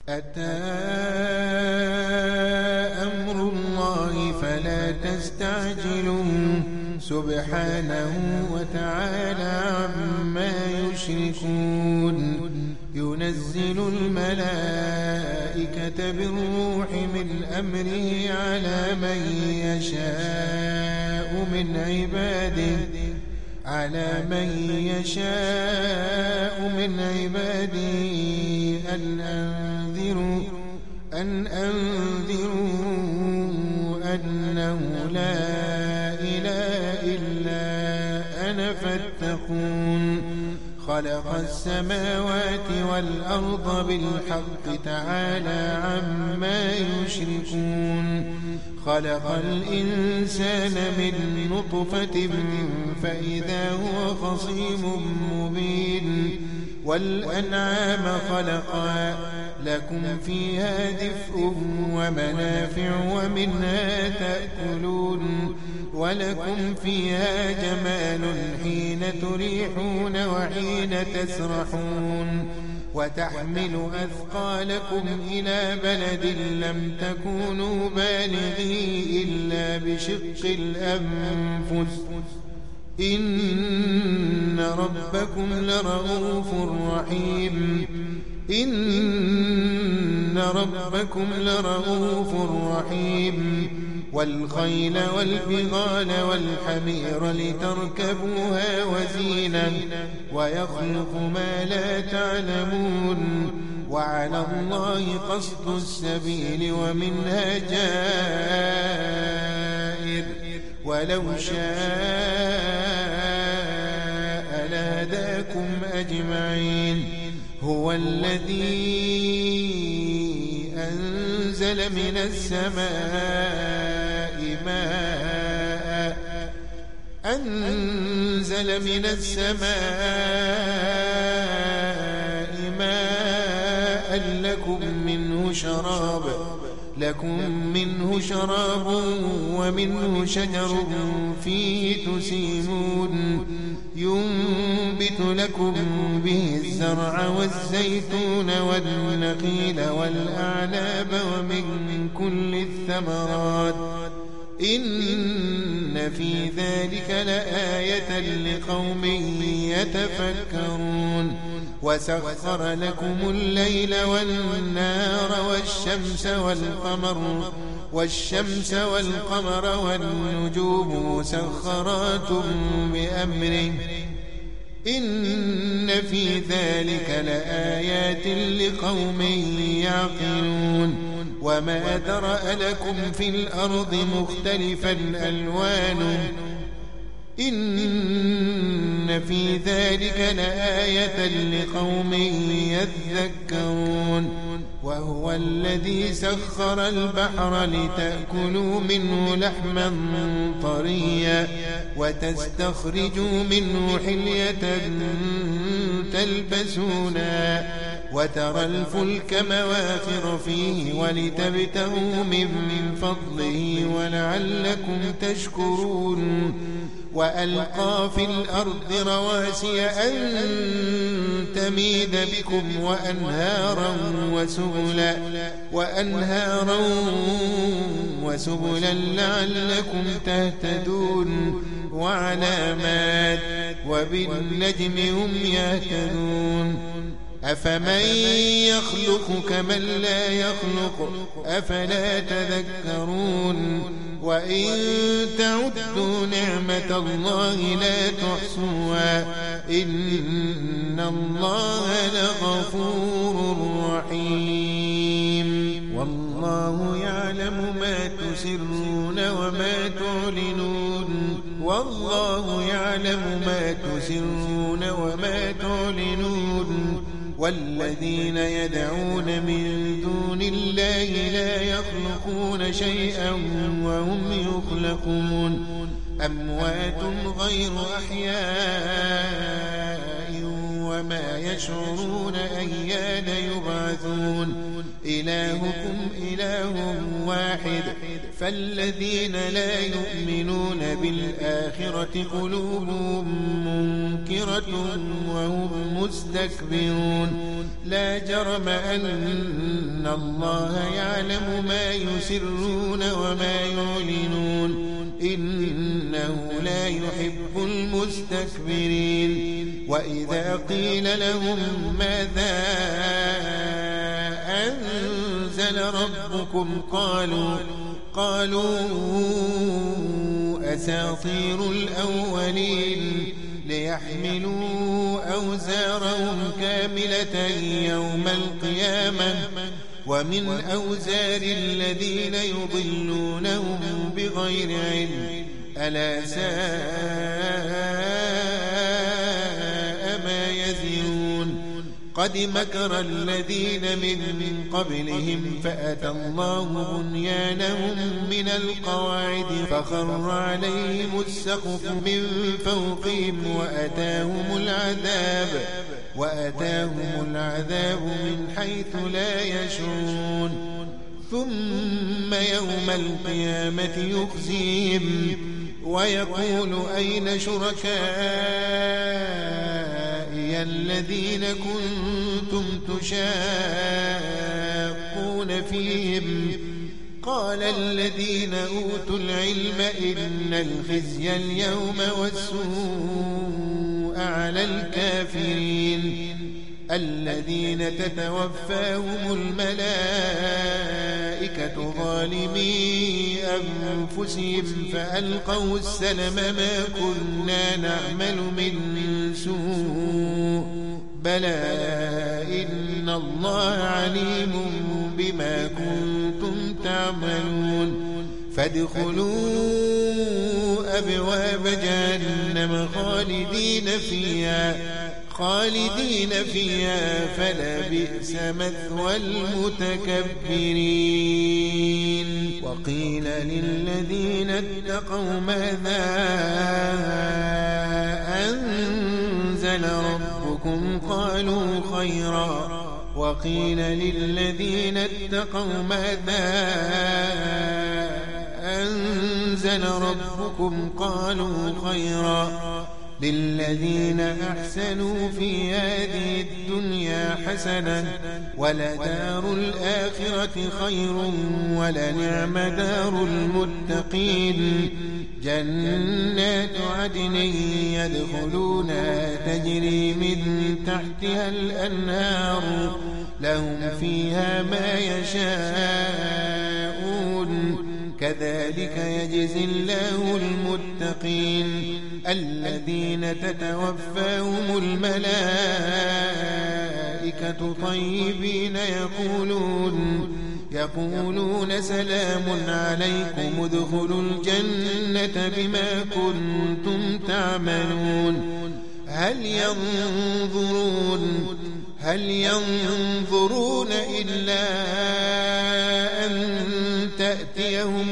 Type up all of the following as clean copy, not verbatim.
أتى أمر الله فلا تستعجلوا سبحانه وتعالى عما يشركون ينزل الملائكة بالروح من أمره على من يشاء من عباده أن أنذروا أنه لا إله إلا أنا فاتقون خلق السماوات والأرض بالحق تعالى عما يشركون خلق الإنسان من نطفة فإذا هو خصيم مبين والأنعام خلقها لكم فيها دفء ومنافع ومنها تأكلون ولكم فيها جمال حين تريحون وحين تسرحون وتحمل أثقالكم إلى بلد لم تكونوا بالغيه إلا بشق الأنفس إن ربكم لرؤوف رحيم والخيل والبغال والحمير لتركبوها وزينة ويخلق ما لا تعلمون وعلى الله قصد السبيل ومنها جائر ولو شاء لهداكم أجمعين هو الذي أنزل من السماء ماء لكم منه شراب ومنه شجر فيه تسيمون ينبت لكم به الزرع والزيتون والنخيل والأعناب ومن كل الثمرات إن في ذلك لآية لقوم يتفكرون وسخر لكم الليل والنهار والشمس والقمر والنجوم مسخرات بأمره إن في ذلك لآيات لقوم يعقلون وما ذرأ لكم في الأرض مختلفا ألوانه إن في ذلك لآية لقوم يذكرون وهو الذي سخر البحر لتأكلوا منه لحما طريا وتستخرجوا منه حلية تلبسونها وترى الفلك مواخر فيه ولتبتغوا من فضله ولعلكم تشكرون وألقى في الأرض رواسي أن تميد بكم وأنهارا وسبلا لعلكم تهتدون وعلامات وبالنجم هم يهتدون أفمن يخلق كمن لا يخلق أفلا تذكرون وإن تعدوا نعمة الله لا تحصوها إن الله لغفور رحيم والله يعلم ما تسرون وما تعلنون والذين يدعون من دون الله لا يخلقون شيئا وهم يخلقون أموات غير أحياء وما يشعرون أيان يبعثون إلهكم إله واحد. فالذين لا يؤمنون بالآخرة قلوبهم منكرة وهم مستكبرون. لا جرم أن الله يعلم ما يسرون وما يعلنون إنه لا يحب المستكبرين. وإذا قيل لهم ماذا أنزل ربكم قالوا أساطير الأولين ليحملوا أوزارهم كاملة يوم القيامة ومن أوزار الذين يضلونهم بغير علم ألا ساء ما يزرون. قد مكر الذين من قبلهم فأتى الله بنيانهم من القواعد فخر عليهم السقف من فوقهم وأتاهم العذاب من حيث لا يشعرون. ثم يوم القيامة يخزيهم ويقول أين شركائي الذين كنتم تشاقون فيهم قال الذين أوتوا العلم إن الخزي اليوم والسوء على الكافرين الذين تتوفاهم الملائكة ظالمي أنفسهم فألقوا السلم ما كنا نعمل من سوء بلى إن الله عليم بما كنتم تعملون. فادخلوا أبواب جهنم خالدين فيها فلبئس مثوى المتكبرين. وقيل للذين اتقوا ماذا أنزل ربكم قالوا خيرا. وقيل للذين اتقوا ماذا أنزل ربكم قالوا خيرا. للذين أحسنوا في هذه الدنيا حسنة ولدار الآخرة خير ولنعم دار المتقين. جنات عدن يدخلونها تجري من تحتها الأنهار لهم فيها ما يشاءون كذلك يجزي الله المتقين. الذين تتوفاهم الملائكة طيبين يقولون سلام عليكم ادخلوا الجنة بما كنتم تعملون. هل ينظرون إلا أن تأتيهم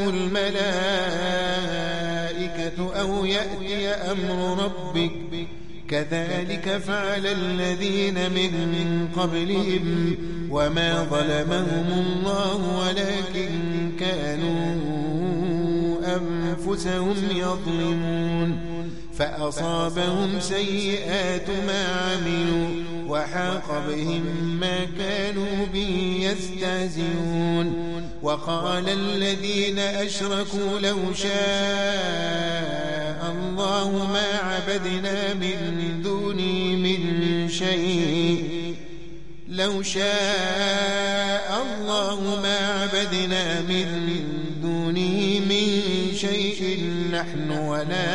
الملائكة أو يأتي أمر ربك كذلك فعل الذين من قبلهم وما ظلمهم الله ولكن كانوا أنفسهم يظلمون. فأصابهم سيئات ما عملوا وحاق بهم ما كانوا به يستهزئون. وقال الذين أشركوا لو شاء الله ما عبدنا من دونه من شيء نحن ولا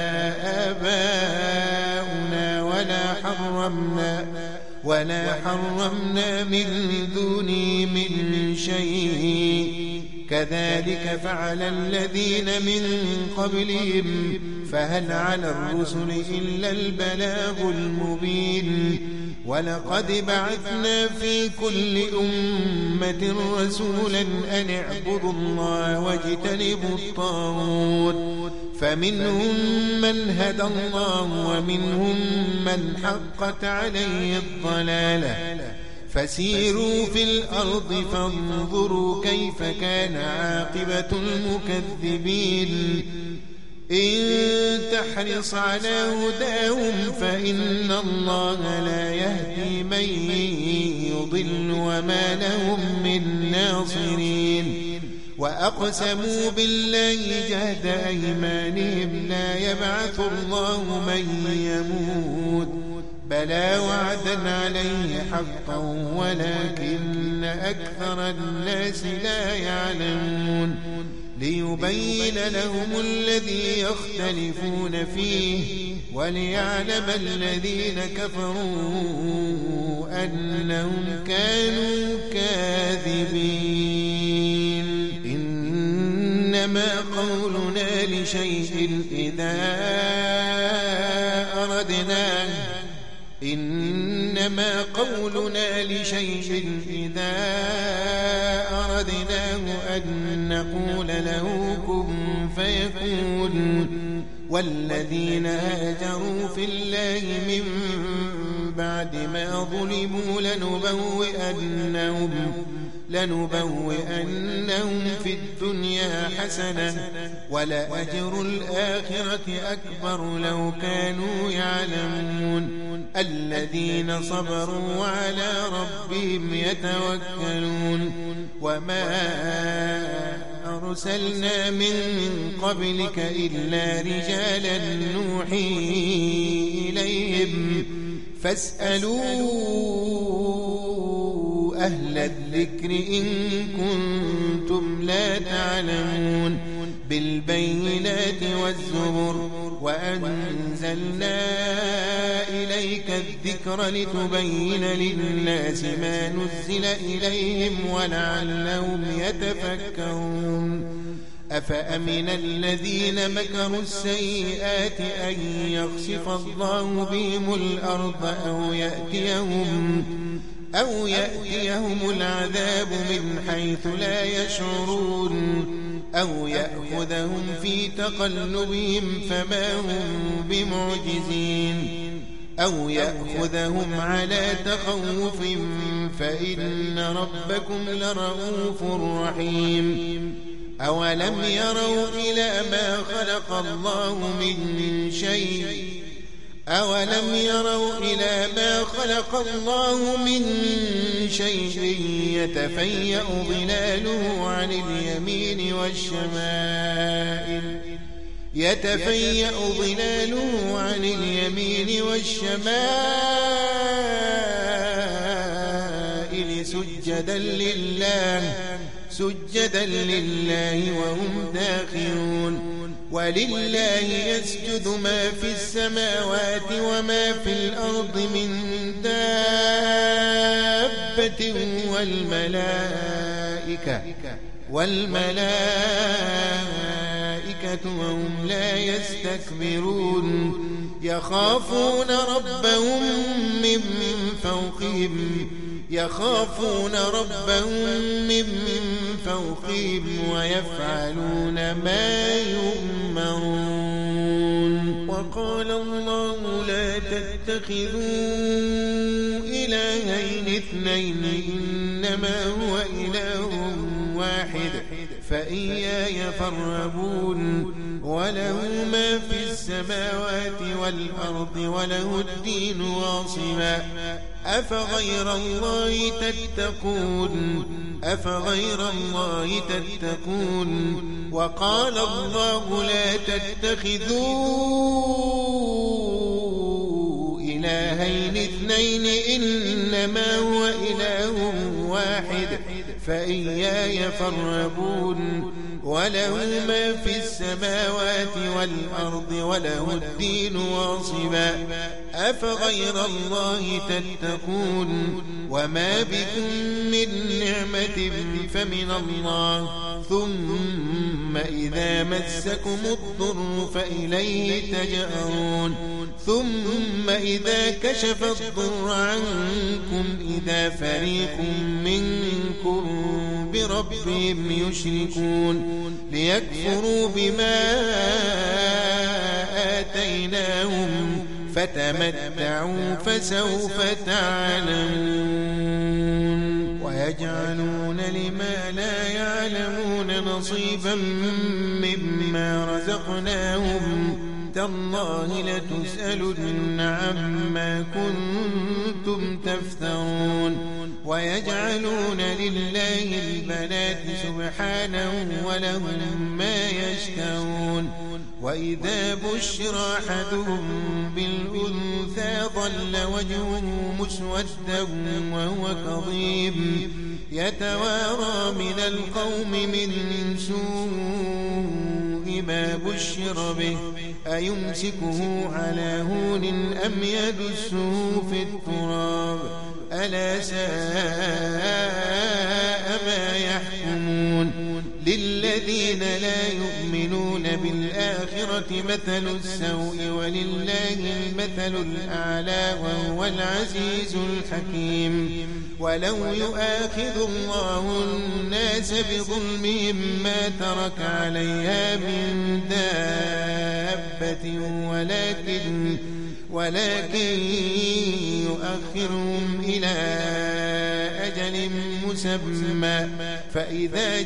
آباؤنا ولا حرمنا من دونه من شيء كذلك فعل الذين من قبلهم فهل على الرسل إلا البلاغ المبين. ولقد بعثنا في كل أمة رسولا أن اعبدوا الله واجتنبوا الطاغوت فمنهم من هدى الله ومنهم من حقت عليه الضلالة فسيروا في الأرض فانظروا كيف كان عاقبة المكذبين إن تحرص على هداهم فإن الله لا يهدي من يضل وما لهم من ناصرين وأقسموا بالله جهد أيمانهم لا يبعث الله من يموت بلى وعدا عليه حقا ولكن أكثر الناس لا يعلمون ليبين لهم الذي يختلفون فيه وليعلم الذين كفروا أنهم كانوا كاذبين إنما قولنا لشيء إذا أردناه أن نقول له كن فيكون والذين هاجروا في الله من بعد ما ظلموا لنبوئنهم في الدنيا حسنة ولأجر الآخرة أكبر لو كانوا يعلمون الذين صبروا وعلى ربهم يتوكلون وما أرسلنا من قبلك إلا رجالا نوحي إليهم فاسألوا أهل الذكر إن كنتم لا تعلمون بالبينات والزبر وأنزلنا إليك الذكر لتبين للناس ما نزل إليهم ولعلهم يتفكرون أفأمن الذين مكروا السيئات أن يخسف الله بهم الأرض أو يأتيهم العذاب من حيث لا يشعرون أو يأخذهم في تقلبهم فما هم بمعجزين أو يأخذهم على تخوف فإن ربكم لرؤوف رحيم أولم يروا إلى ما خلق الله من شيء يتفيأ ظلاله عن اليمين والشمائل سجدا لله وهم داخرون ولله يسجد ما في السماوات وما في الأرض من دابة والملائكة وهم لا يستكبرون يخافون ربهم من فوقهم ويفعلون ما يؤمرون وقال الله لا تتخذوا إلهين اثنين إنما هو إله واحد فإياي فارهبون وله ما في السماوات والأرض وله الدين واصبا أفغير الله تتقون وقال الله لا تتخذوا إلهين اثنين إنما هو إله واحد فإياي فارهبون وله ما في السماوات والأرض وله الدين واصبا أفغير الله تتقون وما بكم من نعمة فمن الله ثم إذا مسكم الضر فإليه تجأرون ثم إذا كشف الضر عنكم إذا فريق منكم بربهم يشركون ليكفروا بما آتيناهم فتمتعوا فسوف تعلمون ويجعلون لما لا يعلمون نصيبا مما رزقناهم تالله لتسألن عما كنتم تفترون ويجعلون لله البنات سبحانه ولهم ما يشتهون وإذا بشر أحدهم بالأنثى ظل وجهه مسودا وهو كظيم يتوارى من القوم من سوء ما بشر به أيمسكه على هون أم يدسه في التراب ألا ساء ما يحكمون للذين لا يؤمنون بالآخرة مثل السوء ولله المثل الأعلى وهو العزيز الحكيم ولو يؤاخذ الله الناس بظلمهم ما ترك عليها من دابة ولكن يؤخرهم إلى أجل مسمى فإذا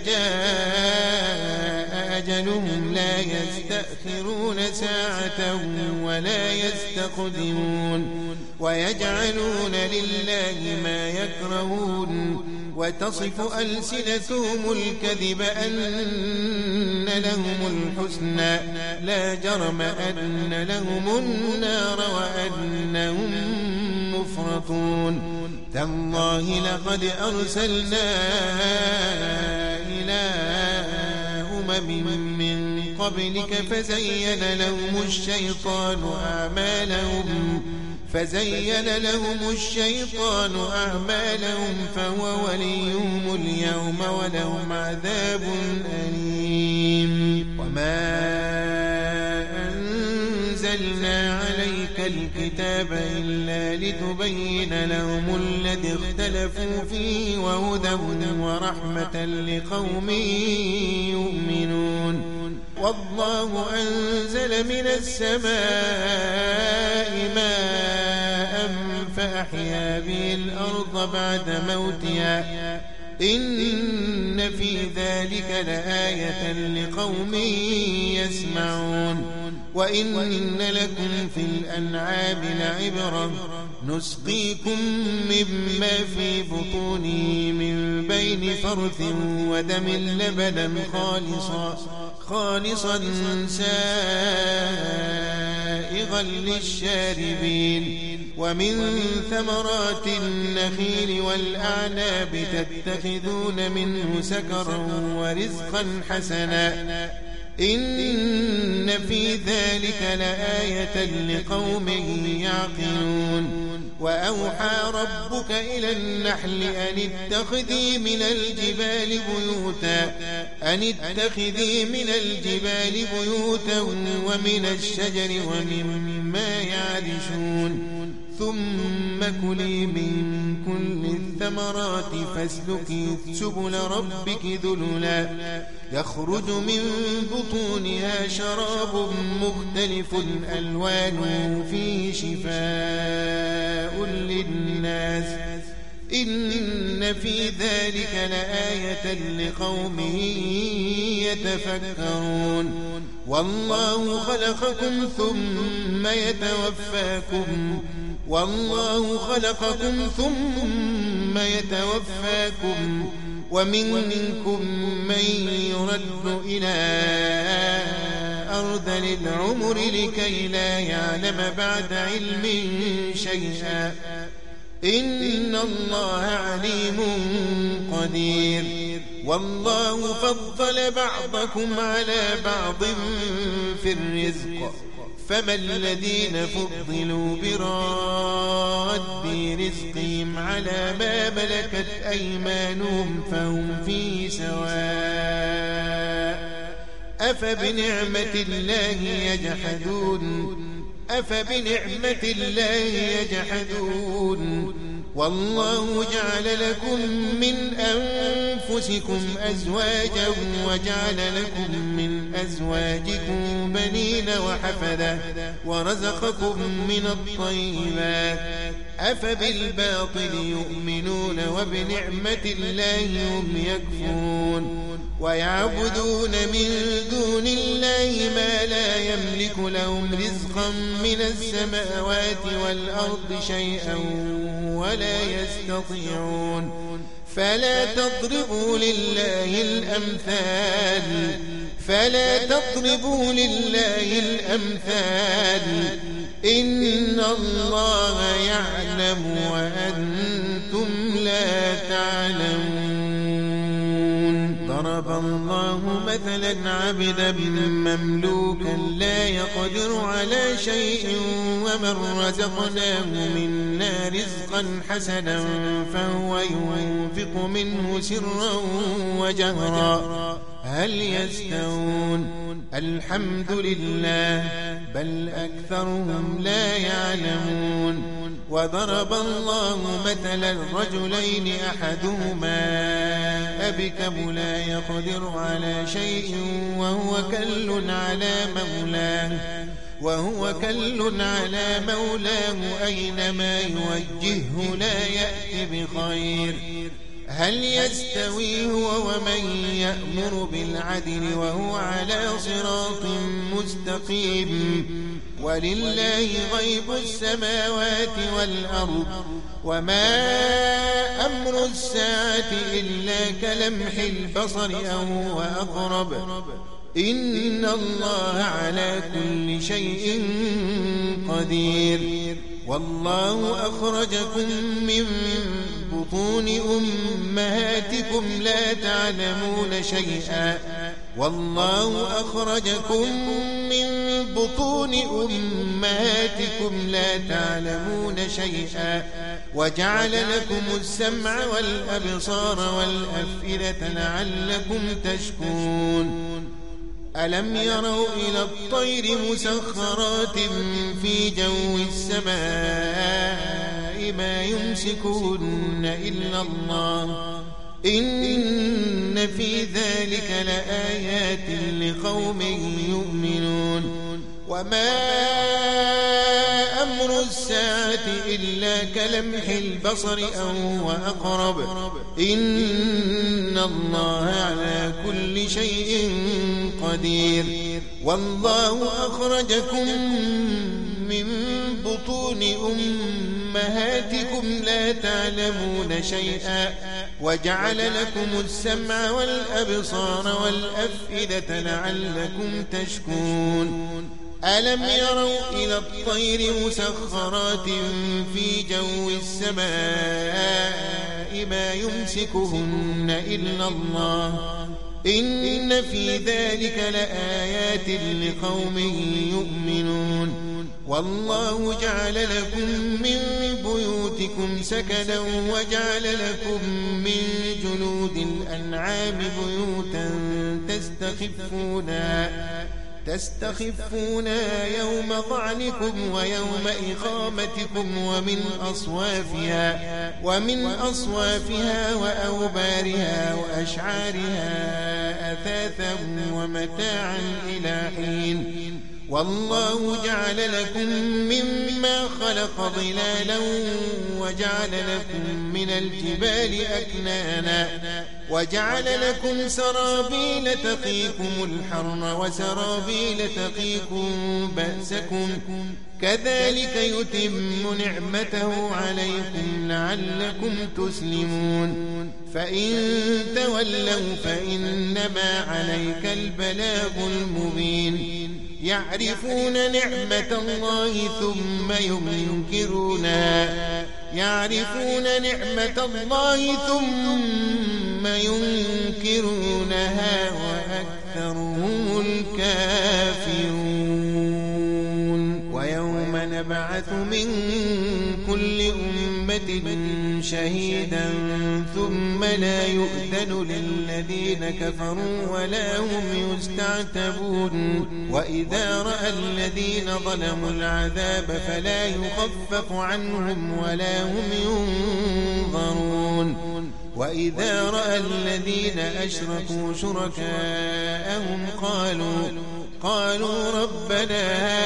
جاء أجلهم لا يستأخرون ساعة ولا يستقدمون ويجعلون لله ما يكرهون وتصف ألسنتهم الكذب أن لهم الحسنى لا جرم أن لهم النار وأنهم مفرطون تالله لقد أرسلنا إلى من قبلك فزين لهم الشيطان أعمالهم فهو وليهم اليوم ولهم عذاب أليم وما أنزلنا عليك الكتاب إلا لتبين لهم الذي اختلفوا فيه وهدى ورحمة لقوم يؤمنون والله أنزل من السماء ماء فأحيا به الأرض بعد موتها إن في ذلك لآية لقوم يسمعون وإن لكم في الأنعام لعبرة نسقيكم مما في بطونه من بين فرث ودم لبنا خالصا سائغا للشاربين ومن ثمرات النخيل والأعناب تتخذون منه سكرا ورزقا حسنا إن في ذلك لآية لقوم يعقلون وأوحى ربك إلى النحل أن اتخذي من الجبال بيوتا ومن الشجر ومما يعرشون ثم كلي من كل الثمرات فاسلكي سبل ربك ذللا يخرج من بطونها شراب مختلف ألوانه فيه شفاء للناس إن في ذلك لآية لقوم يتفكرون والله خلقكم ثم يتوفاكم ومنكم من يرد إلى أرذل العمر لكي لا يعلم بعد علم شيئا إن الله عليم قدير والله فضل بعضكم على بعض في الرزق فما الذين فضلوا براد رزقهم على ما ملكت أيمانهم فهم فيه سواء أفبنعمة الله يجحدون والله جعل لكم من أنفسكم أنفسكم أزواجا وجعل لكم من أزواجكم بنين وحفدة ورزقكم من الطيبات أفبالباطل يؤمنون وبنعمة الله هم يكفرون ويعبدون من دون الله ما لا يملك لهم رزقا من السماوات والأرض شيئا ولا يستطيعون فلا تضربوا لله الأمثال إن الله يعلم وأنتم لا تعلمون ضرب الله مثلا عبدا مملوكا لا يقدر على شيء ومن رزقناه منا رزقا حسنا فهو ينفق منه سرا وجهرا هل يستوون الحمد لله بل أكثرهم لا يعلمون وضرب الله مثلا رجلين أحدهما أبكم لا يقدر على شيء وهو كل على مولاه أينما يوجهه لا يأتي بخير هل يستوي هو ومن يأمر بالعدل وهو على صراط مستقيم ولله غيب السماوات والأرض وما أمر الساعة إلا كلمح البصر أو هو أقرب إن الله على كل شيء قدير والله أخرجكم من بطون أمهاتكم لا تعلمون شيئا وجعل لكم السمع والأبصار والأفئدة لعلكم تشكرون ألم يروا إلى الطير مسخرات في جو السماء ما يمسكهن إلا الله إن في ذلك لآيات لقوم يؤمنون وما أمر الساعة إلا كلمح البصر أو هو أقرب إن الله على كل شيء قدير والله أخرجكم من بطون أمهاتكم لا تعلمون شيئا وجعل لكم السمع والأبصار والأفئدة لعلكم تشكرون ألم يروا إلى الطير مسخرات في جو السماء ما يمسكهن إلا الله إن في ذلك لآيات لقوم يؤمنون والله جعل لكم من بيوتكم سكنا وجعل لكم من جلود الأنعام بيوتا تستخفونها يوم ظعنكم ويوم إقامتكم ومن أصوافها وأوبارها وأشعارها أثاثا ومتاعا إلى حين والله جعل لكم مما خلق ظلالا وجعل لكم من الجبال أكنانا وجعل لكم سرابيل تقيكم الحر وسرابيل تقيكم بأسكم كذلك يتم نعمته عليكم لعلكم تسلمون فإن تولوا فإنما عليك البلاغ المبين يعرفون نعمة الله ثم ينكرونها وأكثرهم الكافرون ويوم نبعث من كل أمة شهيدا ثم لا يؤذن للذين كفروا ولا هم يستعتبون وإذا رأى الذين ظلموا العذاب فلا يخفف عنهم ولا هم ينظرون وإذا رأى الذين أشركوا شركاءهم قالوا ربنا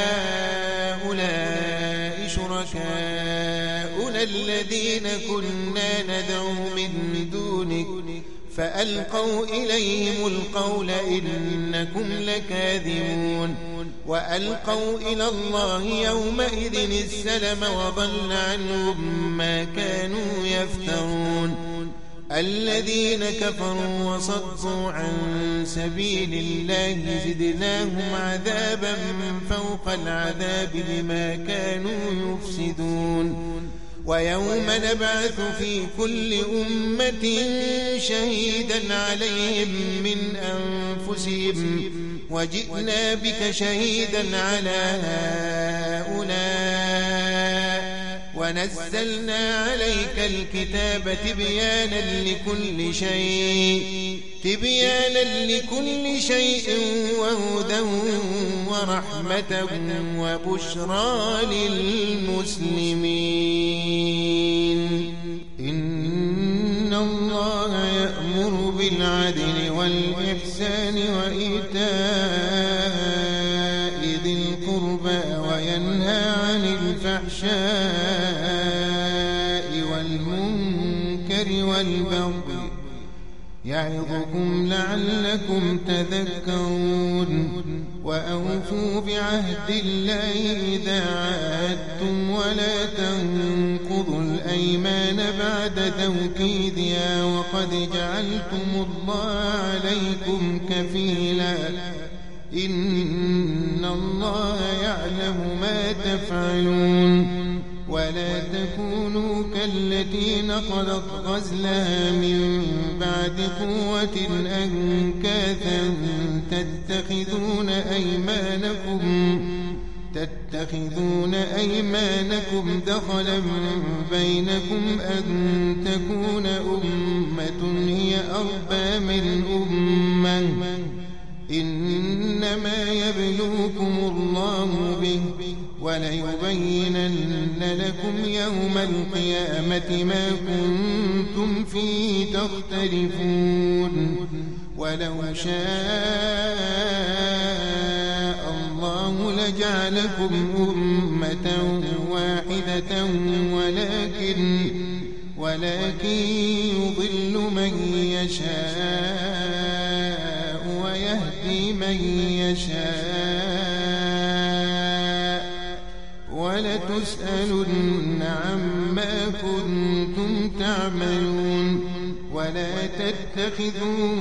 هؤلاء شركاؤنا الذين كنا ندعو من دونك فألقوا إليهم القول إنكم لكاذبون وألقوا إلى الله يومئذ السلم وضل عنهم ما كانوا يفترون الذين كفروا وصدوا عن سبيل الله زدناهم عذابا فوق العذاب بما كانوا يفسدون ويوم نبعث في كل أمة شهيدا عليهم من أنفسهم وجئنا بك شهيدا على هؤلاء ونزلنا عليك الكتاب تبيانا لكل شيء وهدى ورحمة وبشرى للمسلمين إن الله يأمر بالعدل والإحسان وإيتاء ذي القربى وينهى عن الفحشاء والمنكر والبغي يعظكم لعلكم تذكرون وأوفوا بعهد الله إذا عاهدتم ولا تنقضوا الأيمان بعد توكيدها وقد جعلتم الله عليكم كفيلا إن الله يعلم ما تفعلون ولا تكونوا كالتي نقضت غزلها من بعد قوة أنكاثا تتخذون أيمانكم دخلا بينكم أن تكون أمة هي أربى من أمة إنما يبلوكم الله به وليبينن لكم يوم القيامة ما كنتم فيه تختلفون ولو شاء الله لجعلكم أمة واحدة ولكن يضل من يشاء ويهدي من يشاء ولتسألن عما كنتم تعملون ولا تتخذوا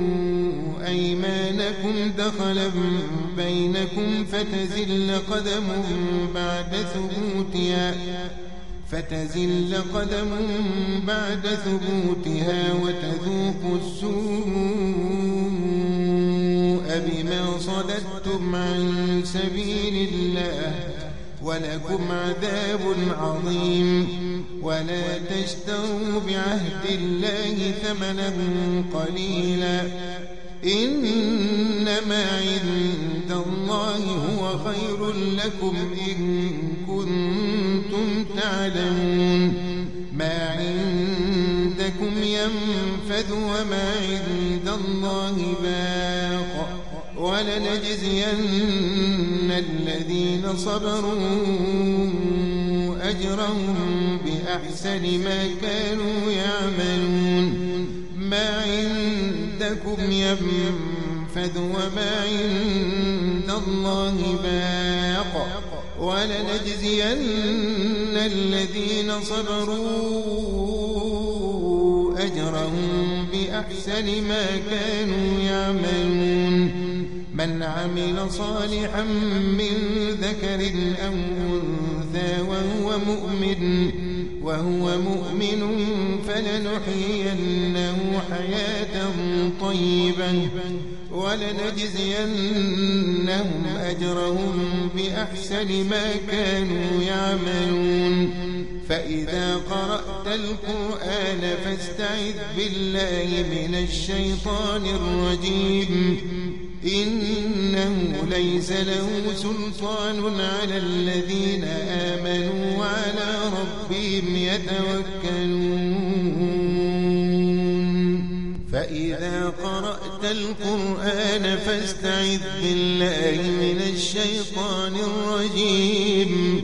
أيمانكم دخلا بينكم فتزل قدم بعد ثبوتها وتذوقوا السوء بما صددتم عن سبيل الله ولكم عذاب عظيم ولا تشتروا بعهد الله ثمنا قليلا إنما عند الله هو خير لكم إن كنتم تعلمون ما عندكم ينفذ وما عند الله باق ولنجزين الذين صبروا أجرهم بأحسن ما كانوا يعملون ما عندكم ينفذ وما عند الله باق ولنجزين الذين صبروا أجرهم بأحسن ما كانوا يعملون من عمل صالحا من ذكر أو أنثى وهو مؤمن فلنحيينه حياة طيبة ولنجزينهم أجرهم بأحسن ما كانوا يعملون فإذا قرأت القرآن فاستعذ بالله من الشيطان الرجيم إنه ليس له سلطان على الذين آمنوا وعلى ربهم يتوكلون فإذا قرأت القرآن فاستعذ بالله من الشيطان الرجيم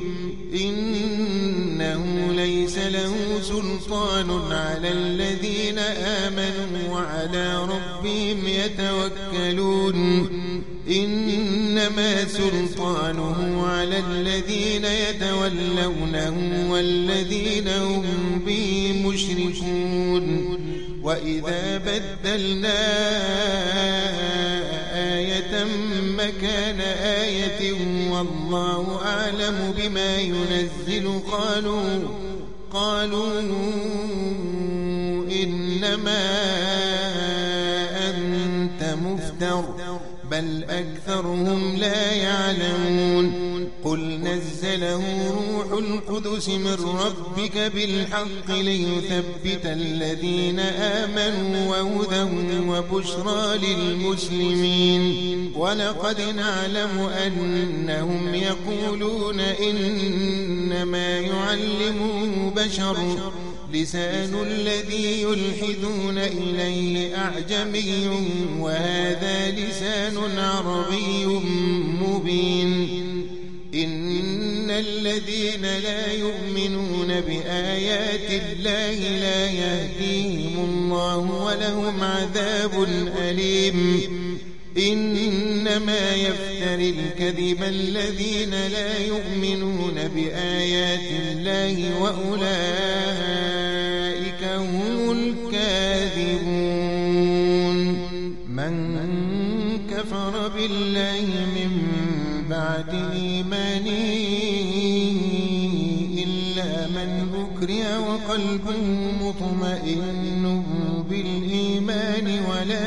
إنه ليس له سلطان على الذين آمنوا وعلى ربهم يتوكلون إنما سلطانه على الذين يتولونه والذين هم به مشركون وإذا بدلنا آية مكان آية والله أعلم بما ينزل قالوا إنما أنت مفتر بل أكثرهم لا يعلمون قل نزله روح القدس من ربك بالحق ليثبت الذين آمنوا وهدى وبشرى للمسلمين ولقد نعلم أنهم يقولون إنما يعلمه بشر لسان الذي يلحدون إليه أعجمي وهذا لسان عربي مبين إن الذين لا يؤمنون بآيات الله لا يهديهم الله ولهم عذاب أليم إنما يفتري الكذب الذين لا يؤمنون بآيات الله وأولئك هم الكاذبون من كفر بالله من بعد إيمانه إلا من أكره وقلبه مطمئن بالإيمان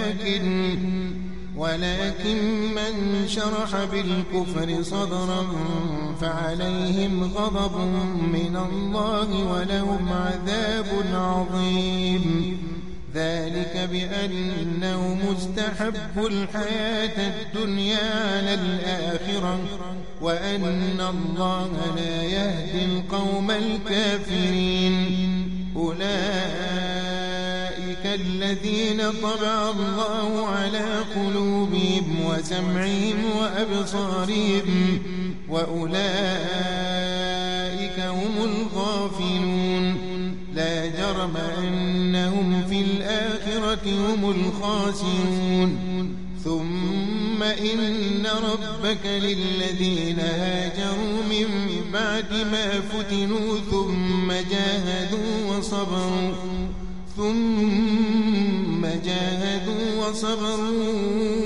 ولكن من شرح بالكفر صدرا فعليهم غضب من الله ولهم عذاب عظيم ذلك بأنه مستحب الحياة الدنيا على الآخرة وأن الله لا يهدي القوم الكافرين أولئك الذين طبع الله على قلوبهم وسمعهم وأبصارهم وأولئك هم الغافلون لا جرم أنهم في الآخرة هم الخاسرون ثم إن ربك للذين هاجروا من بعد ما فتنوا ثم جاهدوا وصبروا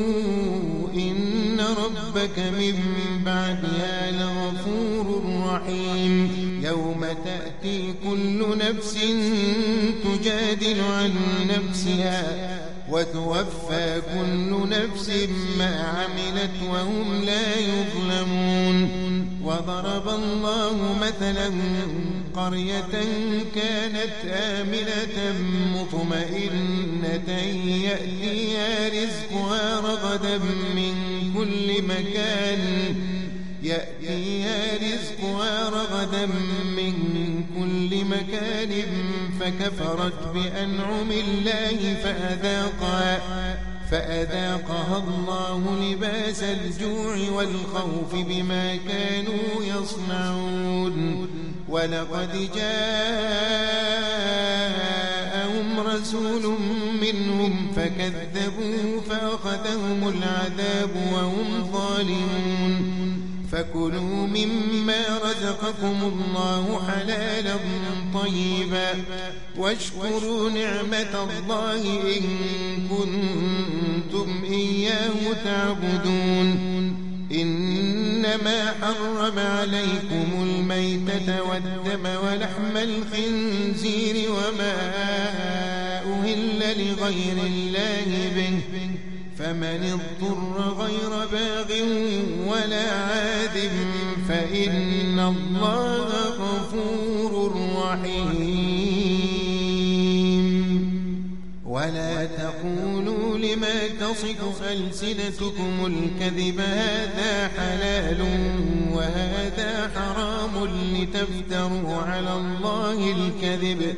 إن ربك من بعدها لغفور رحيم يوم تأتي كل نفس تجادل عن نفسها وتوفى كل نفس ما عملت وهم لا يظلمون وضرب الله مثلا قرية كانت آمنة مطمئنة يأتيها رزقها رغدا من كل مكان فكفرت بأنعم الله فأذاقها الله لباس الجوع والخوف بما كانوا يصنعون ولقد جاءهم رسول منهم فكذبوه فأخذهم العذاب وهم ظالمون فكلوا مما رزقكم الله حلالا طيبا واشكروا نعمة الله إن كنتم إياه تعبدون إنما حرم عليكم الميتة والدم ولحم الخنزير وما أهل لغير الله به فمن اضطر غير باغ ولا عاد فإن الله غفور رحيم ولا تقولوا لما تصف ألسنتكم الكذب هذا حلال وهذا حرام لتفتروا على الله الكذب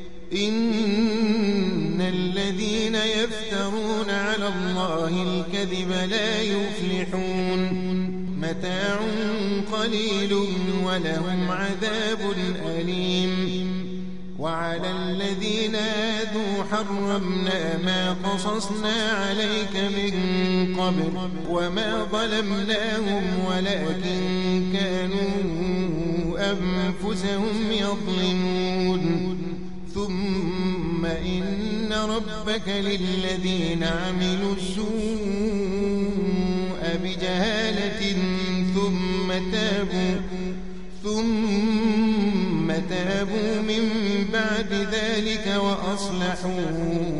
إن الذين يفترون على الله الكذب لا يفلحون متاع قليل ولهم عذاب أليم وعلى الذين آذوا حرمنا ما قصصنا عليك من قبل وما ظلمناهم ولكن كانوا أنفسهم يظلمون ثم إن ربك للذين عملوا السوء بجهالة ثم تابوا من بعد ذلك وأصلحوا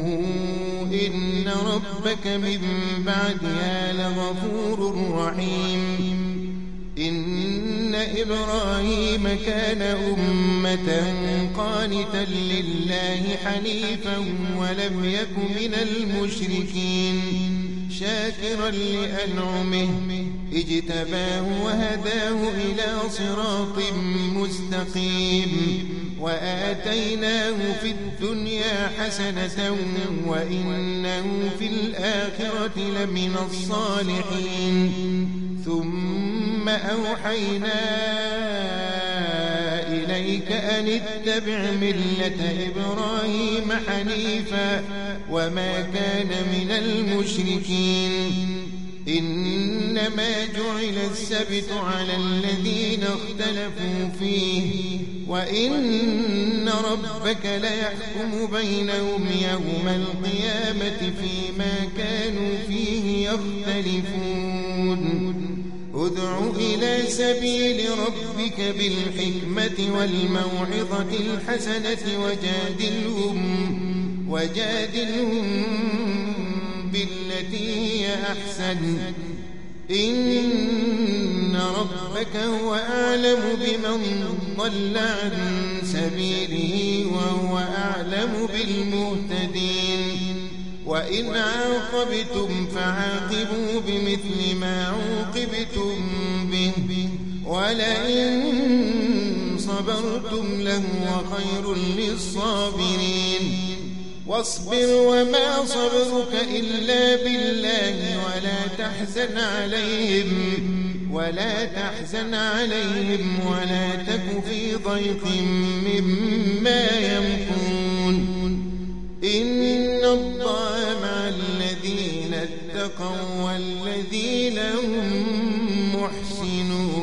إن ربك من بعدها لغفور رحيم إن إبراهيم كان أمة قانتا لله حنيفا ولم يك من المشركين شاكرا لأنعمه اجتباه وهداه إلى صراط مستقيم وآتيناه في الدنيا حسنة وإنه في الآخرة لمن الصالحين ثم أوحينا إليك أن اتبع ملة إبراهيم حنيفا وما كان من المشركين إنما جعل السبت على الذين اختلفوا فيه وإن ربك ليحكم بينهم يوم القيامة فيما كانوا فيه يختلفون ادع إلى سبيل ربك بالحكمة والموعظة الحسنة وجادلهم بالتي هي أحسن إن ربك هو أعلم بمن ضل عن سبيله وهو أعلم بالمهتدين وإن عاقبتم فعاقبوا بمثل ما عوقبتم به ولئن صبرتم لهو خير للصابرين واصبر وما صبرك إلا بالله ولا تحزن عليهم ولا تك في ضيق مما يمكرون إن الله مع الذين اتقوا والذين هم محسنون